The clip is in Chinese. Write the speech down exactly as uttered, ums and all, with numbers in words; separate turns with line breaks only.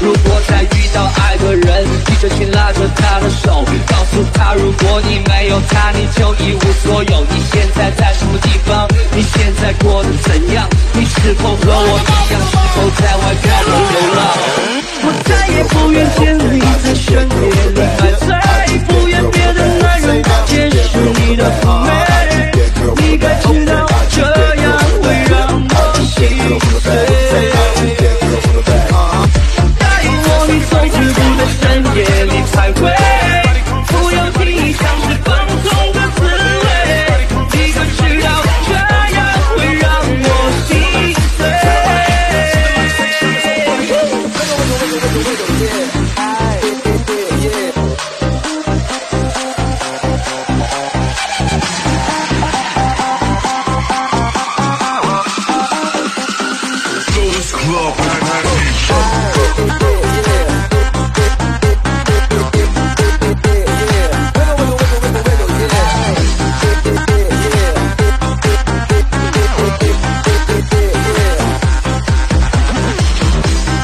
如果再遇到爱的人，你就紧拉着他的手，告诉他，如果你没有他，你就一无所有。你现在在什么地方？你现在过得怎样？你是否和我一样，是否在外漂泊流浪？